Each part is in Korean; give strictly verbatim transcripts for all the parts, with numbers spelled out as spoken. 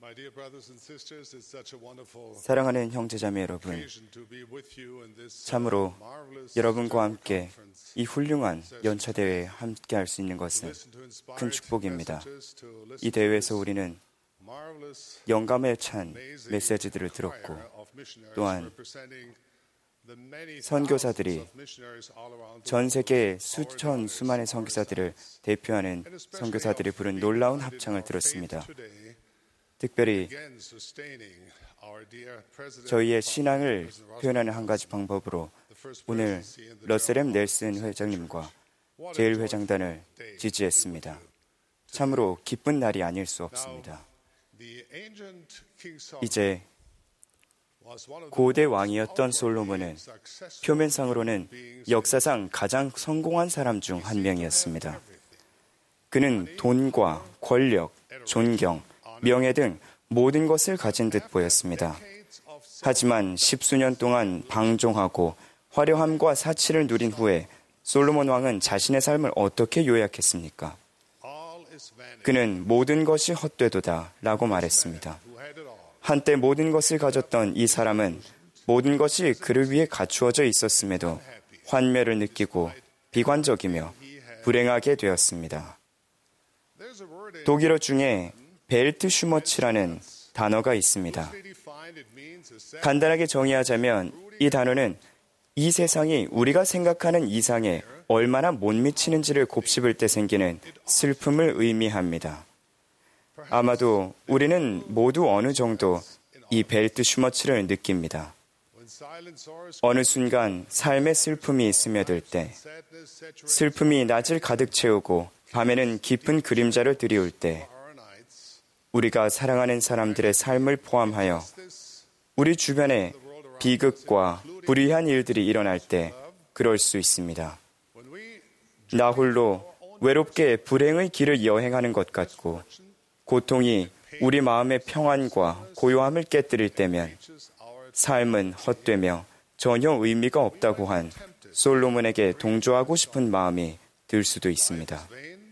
사랑하는 형제자매 여러분, 참으로 여러분과 함께 이 훌륭한 연차 대회에 함께 할 수 있는 것은 큰 축복입니다. 이 대회에서 우리는 영감에 찬 메시지들을 들었고, 또한 선교사들이 전 세계 수천 수만의 선교사들을 대표하는 선교사들이 부른 놀라운 합창을 들었습니다. 특별히 저희의 신앙을 표현하는 한 가지 방법으로 오늘 러셀 엠 넬슨 회장님과 제일 회장단을 지지했습니다. 참으로 기쁜 날이 아닐 수 없습니다. 이제 고대 왕이었던 솔로몬은 표면상으로는 역사상 가장 성공한 사람 중 한 명이었습니다. 그는 돈과 권력, 존경, 명예 등 모든 것을 가진 듯 보였습니다. 하지만 십수년 동안 방종하고 화려함과 사치를 누린 후에 솔로몬 왕은 자신의 삶을 어떻게 요약했습니까? 그는 모든 것이 헛되도다 라고 말했습니다. 한때 모든 것을 가졌던 이 사람은 모든 것이 그를 위해 갖추어져 있었음에도 환멸을 느끼고 비관적이며 불행하게 되었습니다. 독일어 중에 벨트슈머츠라는 단어가 있습니다. 간단하게 정의하자면 이 단어는 이 세상이 우리가 생각하는 이상에 얼마나 못 미치는지를 곱씹을 때 생기는 슬픔을 의미합니다. 아마도 우리는 모두 어느 정도 이 벨트슈머츠를 느낍니다. 어느 순간 삶의 슬픔이 스며들 때, 슬픔이 낮을 가득 채우고 밤에는 깊은 그림자를 드리울 때, 우리가 사랑하는 사람들의 삶을 포함하여 우리 주변에 비극과 불의한 일들이 일어날 때 그럴 수 있습니다. 나 홀로 외롭게 불행의 길을 여행하는 것 같고 고통이 우리 마음의 평안과 고요함을 깨뜨릴 때면 삶은 헛되며 전혀 의미가 없다고 한 솔로몬에게 동조하고 싶은 마음이 들 수도 있습니다.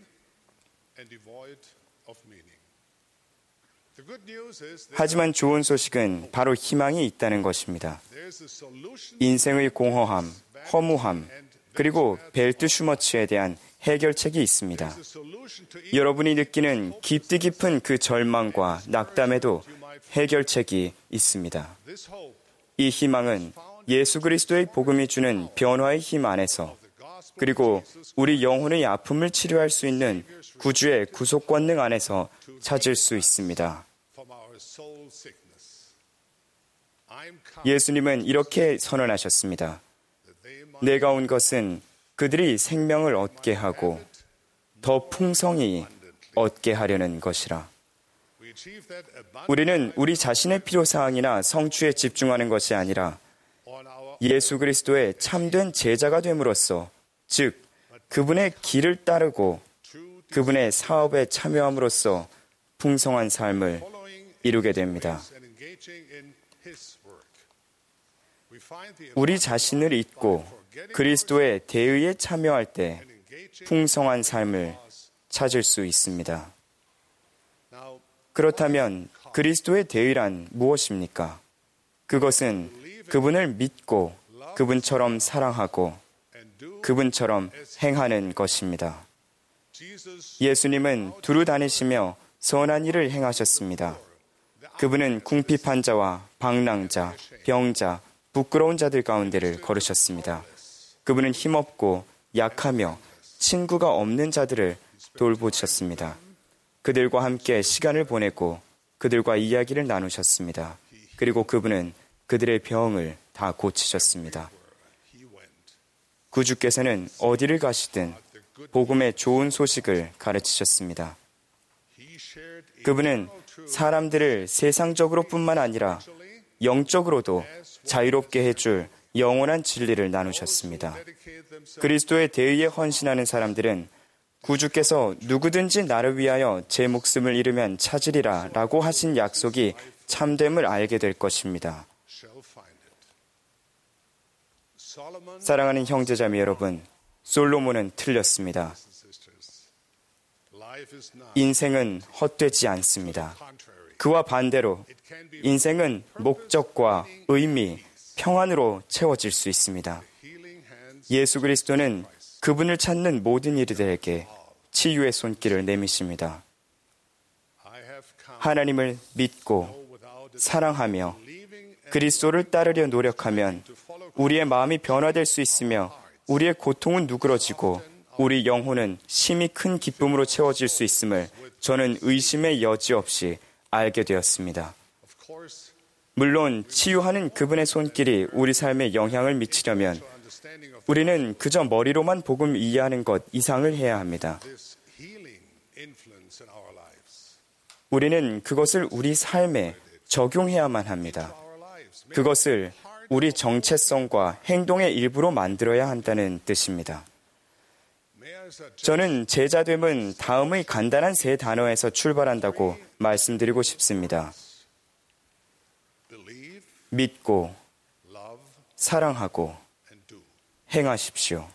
하지만 좋은 소식은 바로 희망이 있다는 것입니다. 인생의 공허함, 허무함, 그리고 벨트슈머츠에 대한 해결책이 있습니다. 여러분이 느끼는 깊디 깊은 그 절망과 낙담에도 해결책이 있습니다. 이 희망은 예수 그리스도의 복음이 주는 변화의 힘 안에서, 그리고 우리 영혼의 아픔을 치료할 수 있는 구주의 구속 권능 안에서 찾을 수 있습니다. 예수님은 이렇게 선언하셨습니다. 내가 온 것은 그들이 생명을 얻게 하고 더 풍성히 얻게 하려는 것이라. 우리는 우리 자신의 필요사항이나 성취에 집중하는 것이 아니라 예수 그리스도의 참된 제자가 됨으로써, 즉 그분의 길을 따르고 그분의 사업에 참여함으로써 풍성한 삶을 이루게 됩니다. 우리 자신을 잊고 그리스도의 대의에 참여할 때 풍성한 삶을 찾을 수 있습니다. 그렇다면 그리스도의 대의란 무엇입니까? 그것은 그분을 믿고 그분처럼 사랑하고 그분처럼 행하는 것입니다. 예수님은 두루 다니시며 선한 일을 행하셨습니다. 그분은 궁핍한 자와 방랑자, 병자, 부끄러운 자들 가운데를 걸으셨습니다. 그분은 힘없고 약하며 친구가 없는 자들을 돌보셨습니다. 그들과 함께 시간을 보내고 그들과 이야기를 나누셨습니다. 그리고 그분은 그들의 병을 다 고치셨습니다. 구주께서는 어디를 가시든 복음의 좋은 소식을 가르치셨습니다. 그분은 사람들을 세상적으로 뿐만 아니라 영적으로도 자유롭게 해줄 영원한 진리를 나누셨습니다. 그리스도의 대의에 헌신하는 사람들은 구주께서 누구든지 나를 위하여 제 목숨을 잃으면 찾으리라 라고 하신 약속이 참됨을 알게 될 것입니다. 사랑하는 형제자매 여러분, 솔로몬은 틀렸습니다. 인생은 헛되지 않습니다. 그와 반대로 인생은 목적과 의미, 평안으로 채워질 수 있습니다. 예수 그리스도는 그분을 찾는 모든 이들에게 치유의 손길을 내미십니다. 하나님을 믿고 사랑하며 그리스도를 따르려 노력하면 우리의 마음이 변화될 수 있으며 우리의 고통은 누그러지고 우리 영혼은 심히 큰 기쁨으로 채워질 수 있음을 저는 의심의 여지 없이 알게 되었습니다. 물론 치유하는 그분의 손길이 우리 삶에 영향을 미치려면 우리는 그저 머리로만 복음을 이해하는 것 이상을 해야 합니다. 우리는 그것을 우리 삶에 적용해야만 합니다. 그것을 우리 정체성과 행동의 일부로 만들어야 한다는 뜻입니다. 저는 제자됨은 다음의 간단한 세 단어에서 출발한다고 말씀드리고 싶습니다. 믿고, 사랑하고, 행하십시오.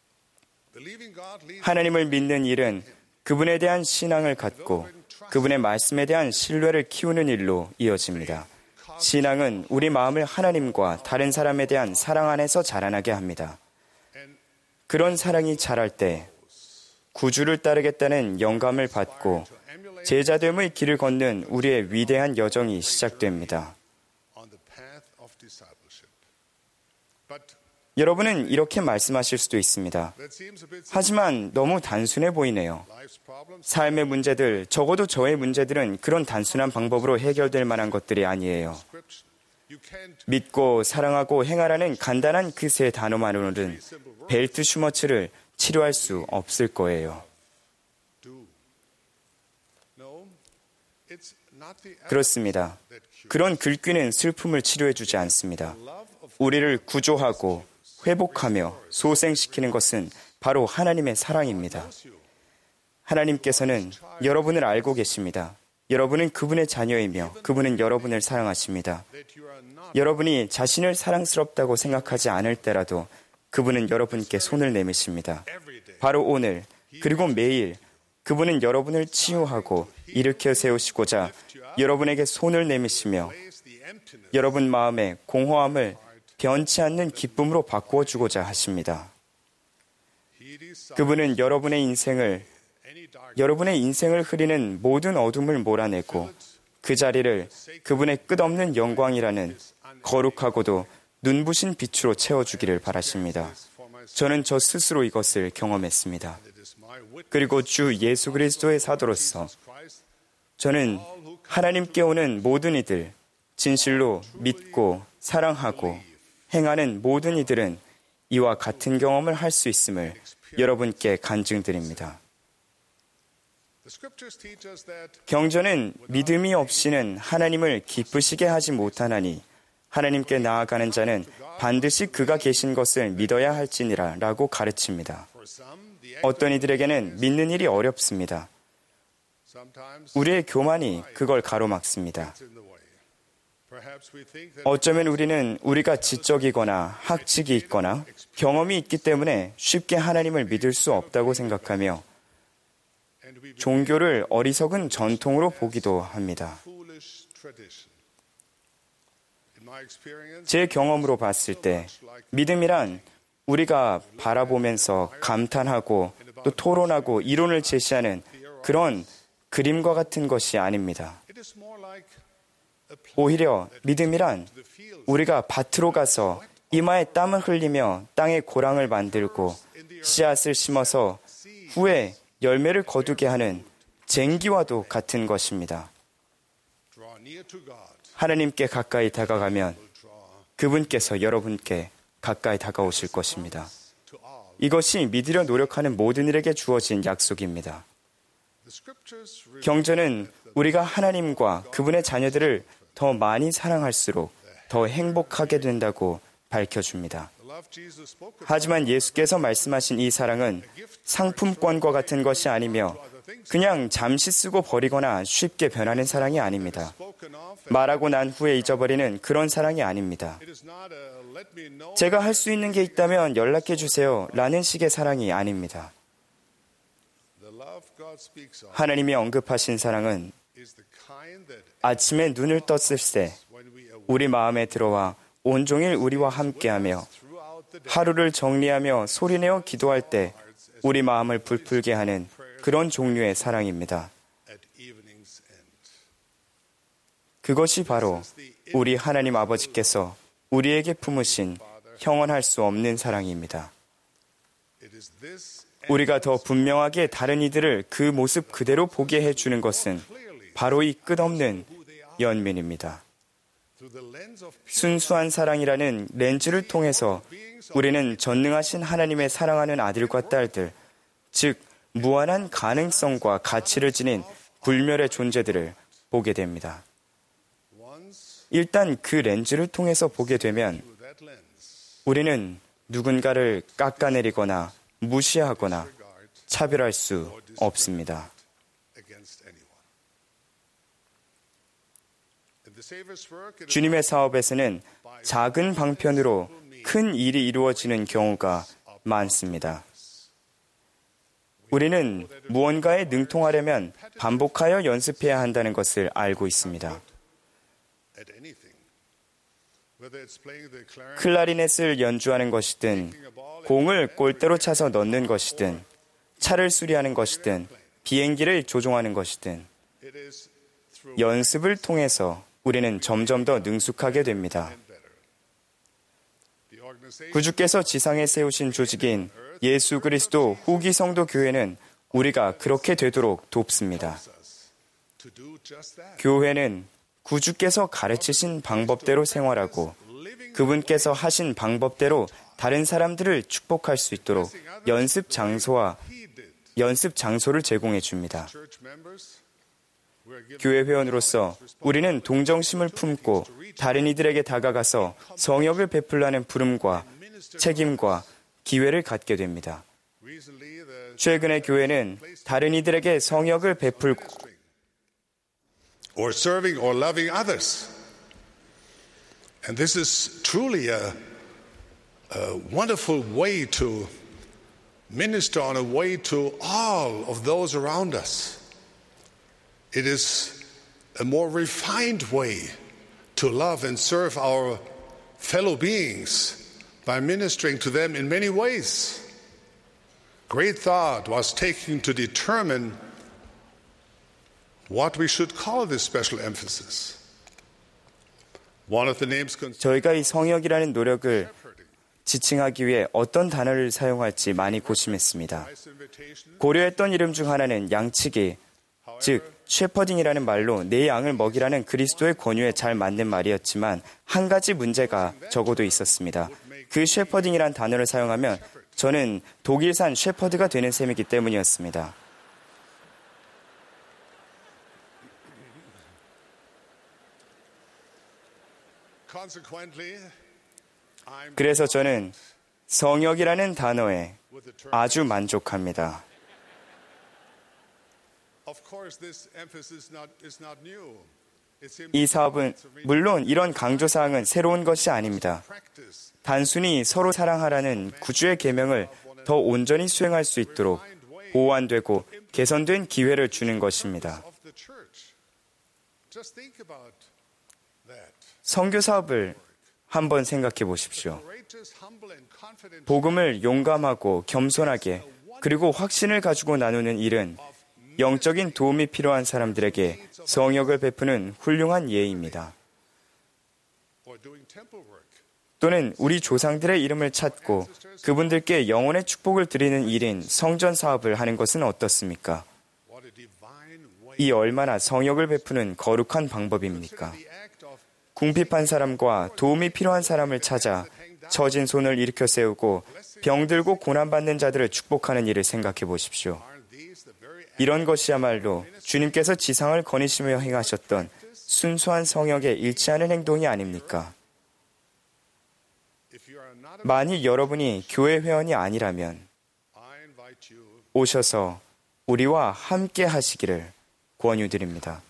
하나님을 믿는 일은 그분에 대한 신앙을 갖고 그분의 말씀에 대한 신뢰를 키우는 일로 이어집니다. 신앙은 우리 마음을 하나님과 다른 사람에 대한 사랑 안에서 자라나게 합니다. 그런 사랑이 자랄 때 구주를 따르겠다는 영감을 받고 제자됨의 길을 걷는 우리의 위대한 여정이 시작됩니다. 여러분은 이렇게 말씀하실 수도 있습니다. 하지만 너무 단순해 보이네요. 삶의 문제들, 적어도 저의 문제들은 그런 단순한 방법으로 해결될 만한 것들이 아니에요. 믿고 사랑하고 행하라는 간단한 그 세 단어만으로는 벨트 슈머츠를 치료할 수 없을 거예요. 그렇습니다. 그런 글귀는 슬픔을 치료해주지 않습니다. 우리를 구조하고 회복하며 소생시키는 것은 바로 하나님의 사랑입니다. 하나님께서는 여러분을 알고 계십니다. 여러분은 그분의 자녀이며 그분은 여러분을 사랑하십니다. 여러분이 자신을 사랑스럽다고 생각하지 않을 때라도 그분은 여러분께 손을 내미십니다. 바로 오늘 그리고 매일 그분은 여러분을 치유하고 일으켜 세우시고자 여러분에게 손을 내미시며 여러분 마음의 공허함을 변치 않는 기쁨으로 바꾸어 주고자 하십니다. 그분은 여러분의 인생을 여러분의 인생을 흐리는 모든 어둠을 몰아내고 그 자리를 그분의 끝없는 영광이라는 거룩하고도 눈부신 빛으로 채워주기를 바라십니다. 저는 저 스스로 이것을 경험했습니다. 그리고 주 예수 그리스도의 사도로서 저는 하나님께 오는 모든 이들, 진실로 믿고 사랑하고 행하는 모든 이들은 이와 같은 경험을 할 수 있음을 여러분께 간증드립니다. 경전은 믿음이 없이는 하나님을 기쁘시게 하지 못하나니 하나님께 나아가는 자는 반드시 그가 계신 것을 믿어야 할지니라 라고 가르칩니다. 어떤 이들에게는 믿는 일이 어렵습니다. 우리의 교만이 그걸 가로막습니다. 어쩌면 우리는 우리가 지적이거나 학직이 있거나 경험이 있기 때문에 쉽게 하나님을 믿을 수 없다고 생각하며 종교를 어리석은 전통으로 보기도 합니다. 제 경험으로 봤을 때 믿음이란 우리가 바라보면서 감탄하고 또 토론하고 이론을 제시하는 그런 그림과 같은 것이 아닙니다. 오히려 믿음이란 우리가 밭으로 가서 이마에 땀을 흘리며 땅에 고랑을 만들고 씨앗을 심어서 후에 열매를 거두게 하는 쟁기와도 같은 것입니다. 하나님께 가까이 다가가면 그분께서 여러분께 가까이 다가오실 것입니다. 이것이 믿으려 노력하는 모든 일에게 주어진 약속입니다. 경전은 우리가 하나님과 그분의 자녀들을 더 많이 사랑할수록 더 행복하게 된다고 밝혀줍니다. 하지만 예수께서 말씀하신 이 사랑은 상품권과 같은 것이 아니며 그냥 잠시 쓰고 버리거나 쉽게 변하는 사랑이 아닙니다. 말하고 난 후에 잊어버리는 그런 사랑이 아닙니다. 제가 할 수 있는 게 있다면 연락해 주세요 라는 식의 사랑이 아닙니다. 하나님이 언급하신 사랑은 아침에 눈을 떴을 때 우리 마음에 들어와 온종일 우리와 함께하며 하루를 정리하며 소리내어 기도할 때 우리 마음을 불풀게 하는 그런 종류의 사랑입니다. 그것이 바로 우리 하나님 아버지께서 우리에게 품으신 형언할 수 없는 사랑입니다. 우리가 더 분명하게 다른 이들을 그 모습 그대로 보게 해주는 것은 바로 이 끝없는 연민입니다. 순수한 사랑이라는 렌즈를 통해서 우리는 전능하신 하나님의 사랑하는 아들과 딸들, 즉 무한한 가능성과 가치를 지닌 불멸의 존재들을 보게 됩니다. 일단 그 렌즈를 통해서 보게 되면 우리는 누군가를 깎아내리거나 무시하거나 차별할 수 없습니다. 주님의 사업에서는 작은 방편으로 큰 일이 이루어지는 경우가 많습니다. 우리는 무언가에 능통하려면 반복하여 연습해야 한다는 것을 알고 있습니다. 클라리넷을 연주하는 것이든 공을 골대로 차서 넣는 것이든 차를 수리하는 것이든 비행기를 조종하는 것이든 연습을 통해서 우리는 점점 더 능숙하게 됩니다. 구주께서 지상에 세우신 조직인 예수 그리스도 후기 성도 교회는 우리가 그렇게 되도록 돕습니다. 교회는 구주께서 가르치신 방법대로 생활하고 그분께서 하신 방법대로 다른 사람들을 축복할 수 있도록 연습 장소와 연습 장소를 제공해 줍니다. 교회 회원으로서 우리는 동정심을 품고 다른 이들에게 다가가서 성역을 베풀라는 부름과 책임과 기회를 갖게 됩니다. 최근에 교회는 다른 이들에게 성역을 베풀고 or serving or loving others. And this is truly a, a wonderful way to minister on a way to all of those around us. It is a more refined way to love and serve our fellow beings by ministering to them in many ways. Great thought was taken to determine what we should call this special emphasis. One of the names 저희가 이 성역이라는 노력을 지칭하기 위해 어떤 단어를 사용할지 많이 고심했습니다. 고려했던 이름 중 하나는 양치기, 즉 셰퍼딩이라는 말로 내 양을 먹이라는 그리스도의 권유에 잘 맞는 말이었지만 한 가지 문제가 적어도 있었습니다. 그 셰퍼딩이란 단어를 사용하면 저는 독일산 셰퍼드가 되는 셈이기 때문이었습니다. 그래서 저는 성역이라는 단어에 아주 만족합니다. 이 사업은 물론 이런 강조사항은 새로운 것이 아닙니다. 단순히 서로 사랑하라는 구주의 계명을 더 온전히 수행할 수 있도록 보완되고 개선된 기회를 주는 것입니다. 선교 사업을 한번 생각해 보십시오. 복음을 용감하고 겸손하게 그리고 확신을 가지고 나누는 일은 영적인 도움이 필요한 사람들에게 성역을 베푸는 훌륭한 예입니다. 또는 우리 조상들의 이름을 찾고 그분들께 영혼의 축복을 드리는 일인 성전 사업을 하는 것은 어떻습니까? 이 얼마나 성역을 베푸는 거룩한 방법입니까? 궁핍한 사람과 도움이 필요한 사람을 찾아 처진 손을 일으켜 세우고 병들고 고난받는 자들을 축복하는 일을 생각해 보십시오. 이런 것이야말로 주님께서 지상을 거니시며 행하셨던 순수한 성역에 일치하는 행동이 아닙니까? 만일 여러분이 교회 회원이 아니라면 오셔서 우리와 함께 하시기를 권유드립니다.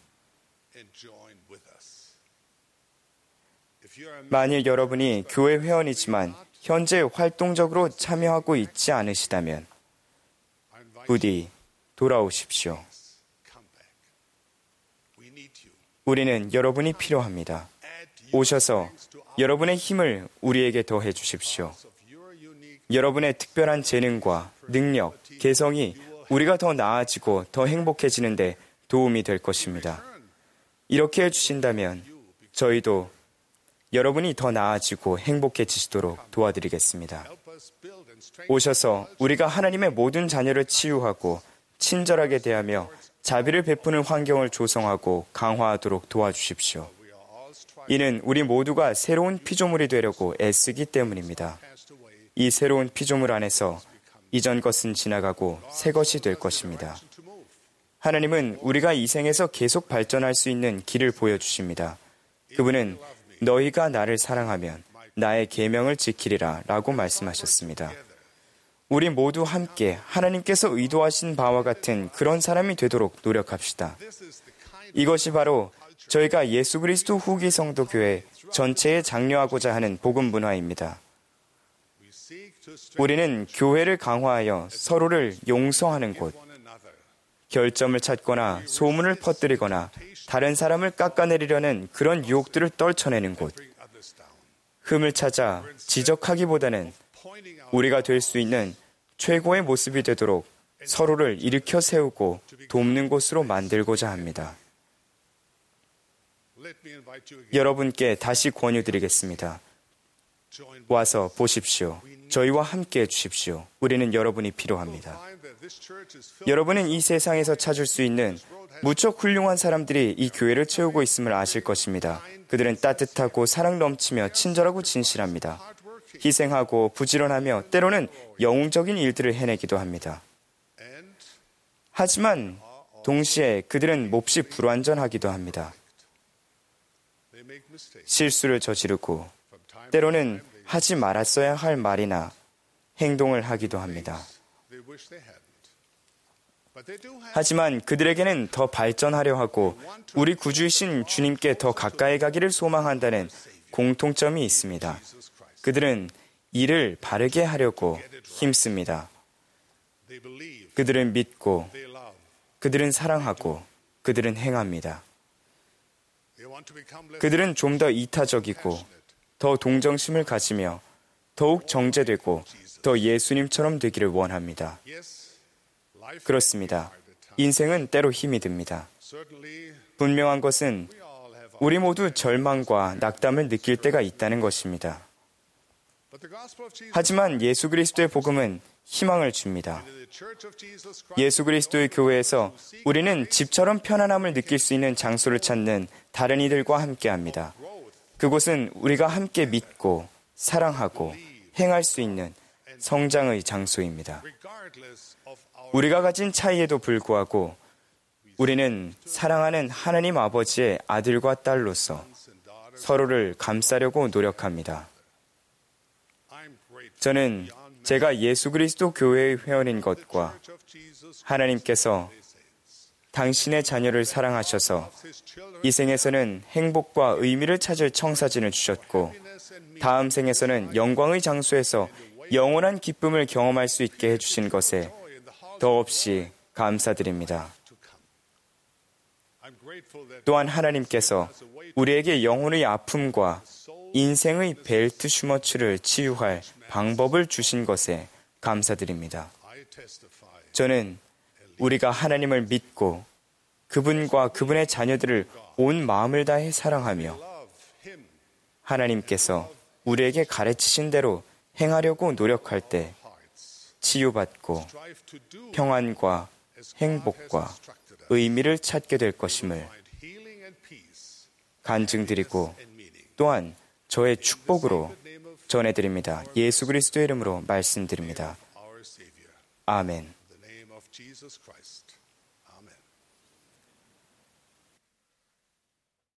만일 여러분이 교회 회원이지만 현재 활동적으로 참여하고 있지 않으시다면 부디 돌아오십시오. 우리는 여러분이 필요합니다. 오셔서 여러분의 힘을 우리에게 더해 주십시오. 여러분의 특별한 재능과 능력, 개성이 우리가 더 나아지고 더 행복해지는데 도움이 될 것입니다. 이렇게 해주신다면 저희도 여러분이 더 나아지고 행복해지시도록 도와드리겠습니다. 오셔서 우리가 하나님의 모든 자녀를 치유하고 친절하게 대하며 자비를 베푸는 환경을 조성하고 강화하도록 도와주십시오. 이는 우리 모두가 새로운 피조물이 되려고 애쓰기 때문입니다. 이 새로운 피조물 안에서 이전 것은 지나가고 새 것이 될 것입니다. 하나님은 우리가 이 생에서 계속 발전할 수 있는 길을 보여주십니다. 그분은 너희가 나를 사랑하면 나의 계명을 지키리라 라고 말씀하셨습니다. 우리 모두 함께 하나님께서 의도하신 바와 같은 그런 사람이 되도록 노력합시다. 이것이 바로 저희가 예수 그리스도 후기 성도 교회 전체에 장려하고자 하는 복음 문화입니다. 우리는 교회를 강화하여 서로를 용서하는 곳, 결점을 찾거나 소문을 퍼뜨리거나 다른 사람을 깎아내리려는 그런 유혹들을 떨쳐내는 곳, 흠을 찾아 지적하기보다는 우리가 될 수 있는 최고의 모습이 되도록 서로를 일으켜 세우고 돕는 곳으로 만들고자 합니다. 여러분께 다시 권유드리겠습니다. 와서 보십시오. 저희와 함께 해주십시오. 우리는 여러분이 필요합니다. 여러분은 이 세상에서 찾을 수 있는 무척 훌륭한 사람들이 이 교회를 채우고 있음을 아실 것입니다. 그들은 따뜻하고 사랑 넘치며 친절하고 진실합니다. 희생하고 부지런하며 때로는 영웅적인 일들을 해내기도 합니다. 하지만 동시에 그들은 몹시 불완전하기도 합니다. 실수를 저지르고 때로는 하지 말았어야 할 말이나 행동을 하기도 합니다. 하지만 그들에게는 더 발전하려 하고 우리 구주이신 주님께 더 가까이 가기를 소망한다는 공통점이 있습니다. 그들은 일을 바르게 하려고 힘씁니다. 그들은 믿고, 그들은 사랑하고, 그들은 행합니다. 그들은 좀 더 이타적이고, 더 동정심을 가지며 더욱 정제되고 더 예수님처럼 되기를 원합니다. 그렇습니다. 인생은 때로 힘이 듭니다. 분명한 것은 우리 모두 절망과 낙담을 느낄 때가 있다는 것입니다. 하지만 예수 그리스도의 복음은 희망을 줍니다. 예수 그리스도의 교회에서 우리는 집처럼 편안함을 느낄 수 있는 장소를 찾는 다른 이들과 함께합니다. 그곳은 우리가 함께 믿고 사랑하고 행할 수 있는 성장의 장소입니다. 우리가 가진 차이에도 불구하고 우리는 사랑하는 하나님 아버지의 아들과 딸로서 서로를 감싸려고 노력합니다. 저는 제가 예수 그리스도 교회의 회원인 것과 하나님께서 당신의 자녀를 사랑하셔서 이 생에서는 행복과 의미를 찾을 청사진을 주셨고 다음 생에서는 영광의 장소에서 영원한 기쁨을 경험할 수 있게 해주신 것에 더없이 감사드립니다. 또한 하나님께서 우리에게 영혼의 아픔과 인생의 벨트 슈머츠를 치유할 방법을 주신 것에 감사드립니다. 저는 우리가 하나님을 믿고 그분과 그분의 자녀들을 온 마음을 다해 사랑하며 하나님께서 우리에게 가르치신 대로 행하려고 노력할 때 치유받고 평안과 행복과 의미를 찾게 될 것임을 간증드리고 또한 저의 축복으로 전해드립니다. 예수 그리스도의 이름으로 말씀드립니다. 아멘. Jesus Christ.